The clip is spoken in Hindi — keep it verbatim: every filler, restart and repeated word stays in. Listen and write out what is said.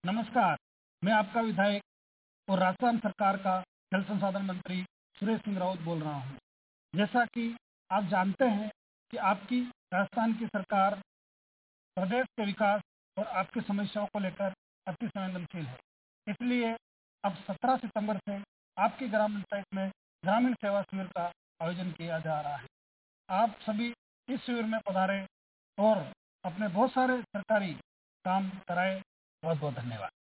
नमस्कार, मैं आपका विधायक और राजस्थान सरकार का जल संसाधन मंत्री सुरेश सिंह राउत बोल रहा हूँ। जैसा कि आप जानते हैं कि आपकी राजस्थान की सरकार प्रदेश के विकास और आपकी समस्याओं को लेकर अति संवेदनशील है। इसलिए अब सत्रह सितंबर से आपकी ग्राम पंचायत में ग्रामीण सेवा शिविर का आयोजन किया जा रहा है। आप सभी इस शिविर में पधारें और अपने बहुत सारे सरकारी काम कराएं। बहुत बहुत धन्यवाद।